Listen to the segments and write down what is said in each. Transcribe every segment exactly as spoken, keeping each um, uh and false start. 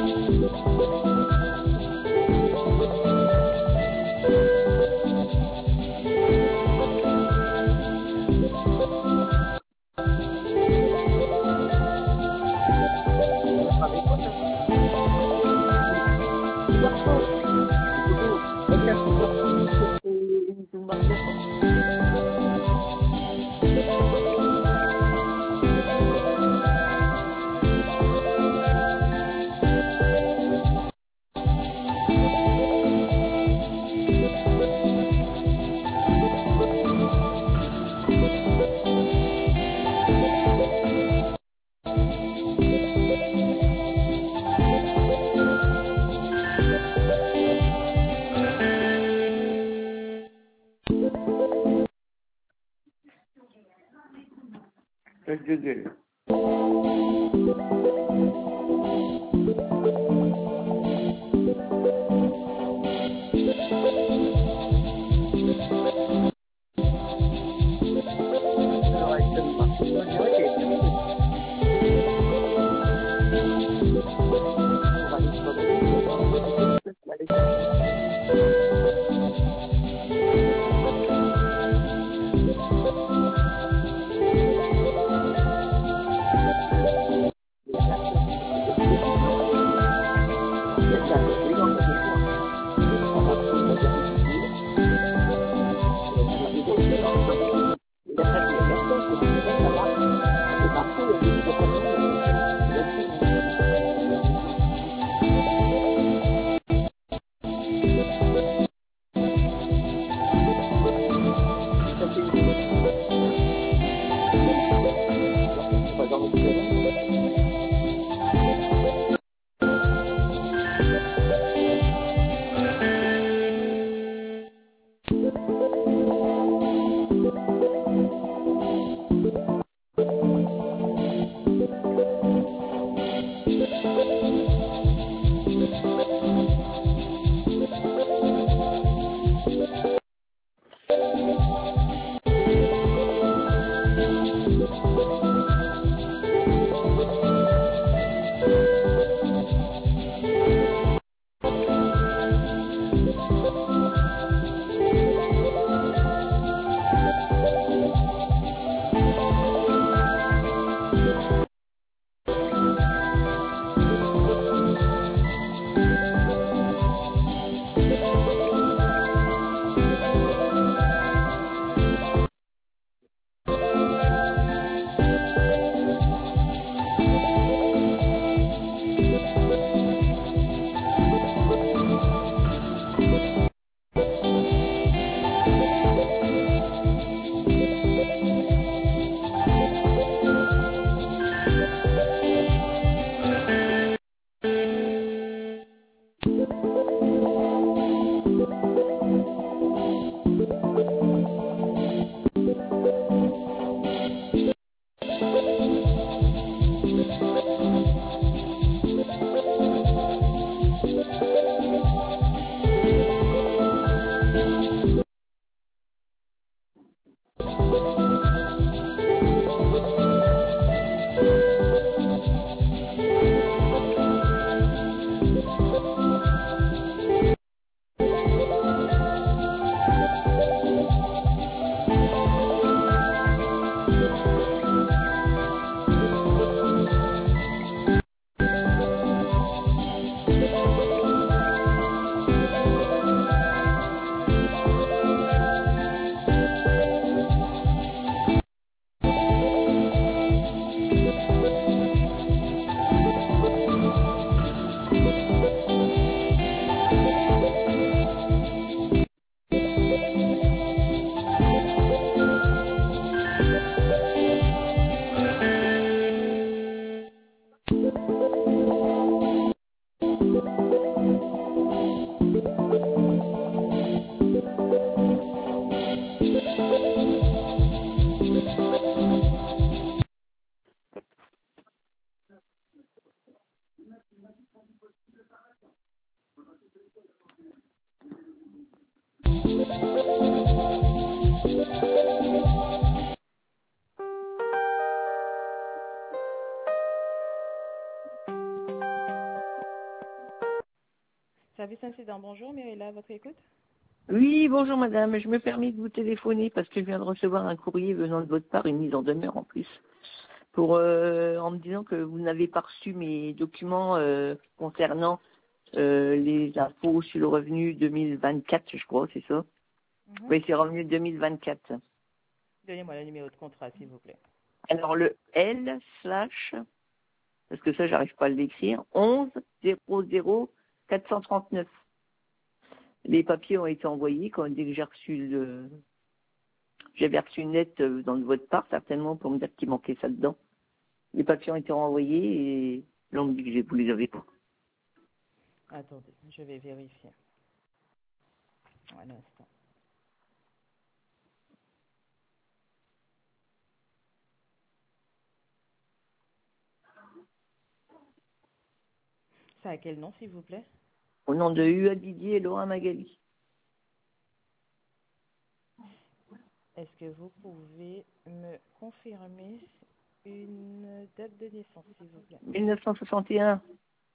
S G G. Service incident, bonjour, Mirella, à votre écoute. Oui, bonjour madame, je me permets de vous téléphoner parce que je viens de recevoir un courrier venant de votre part, une mise en demeure en plus, pour euh, en me disant que vous n'avez pas reçu mes documents euh, concernant euh, les impôts sur le revenu deux mille vingt-quatre, je crois, c'est ça. Mhm. Oui, c'est revenu deux mille vingt-quatre. Donnez-moi le numéro de contrat, s'il vous plaît. Alors le L slash, parce que ça j'arrive pas à l'écrire, onze zéro zéro quatre cent trente-neuf. Les papiers ont été envoyés quand dès que j'ai reçu le... J'avais reçu une lettre dans votre part, certainement, pour me dire qu'il manquait ça dedans. Les papiers ont été renvoyés et là, on me dit que vous les avez pas. Attendez, je vais vérifier. Un instant. C'est à quel nom, s'il vous plaît? Au nom de Hua Didier et Laura Magali. Est-ce que vous pouvez me confirmer une date de naissance, s'il vous plaît? mille neuf cent soixante et un.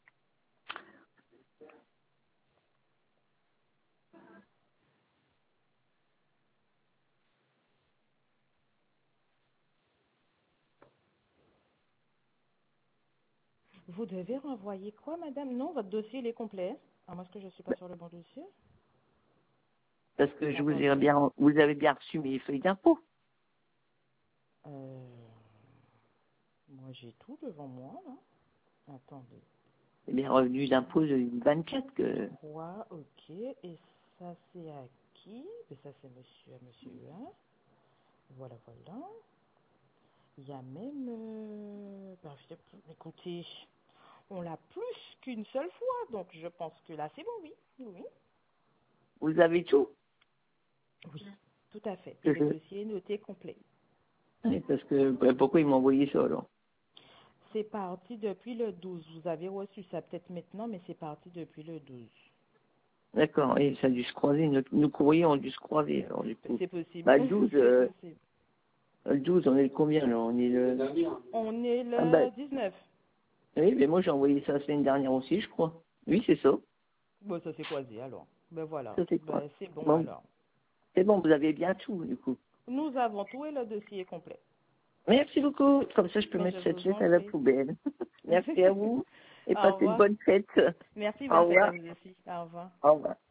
Vous devez renvoyer quoi, madame? Non, votre dossier, il est complet. À moins que je ne suis pas sur le bon dossier. Parce que je vous ai Attendez. bien, vous avez bien reçu mes feuilles d'impôt. Euh, moi, j'ai tout devant moi, là. Attendez. C'est bien revenu d'impôt de vingt-quatre que... trois, ok. Et ça, c'est à qui? Mais ça, c'est monsieur, monsieur Huin. Voilà, voilà. Il y a même... Euh, ben, je sais pas, écoutez, on l'a plus qu'une seule fois, donc je pense que là, c'est bon, oui. Oui, Vous avez tout. oui, tout à fait. Et Que le je- dossier est noté complet. Oui, parce que ben, pourquoi ils m'ont envoyé ça alors? C'est parti depuis le douze. Vous avez reçu ça peut-être maintenant, mais c'est parti depuis le douze. D'accord, et ça a dû se croiser, nos, nos courriers ont dû se croiser alors du coup. C'est possible. Bah le douze, C'est euh, possible. le douze, on est le combien là? On est le... On est Ah bah, le dix-neuf. oui, mais moi j'ai envoyé ça la semaine dernière aussi, je crois. Oui, c'est ça. Bon, ça s'est croisé alors. Ben voilà. Ça c'est quoi? Ben, c'est bon Bon, alors. c'est bon, vous avez bien tout du coup. Nous avons tout et le dossier est complet. Merci beaucoup. Comme ça, je peux Ben, je mettre cette vous lettre en à la prie. poubelle. Merci à vous et Au passez une revoir. bonne fête. Merci, Au bonne fête à revoir. vous aussi. Au revoir. Au revoir.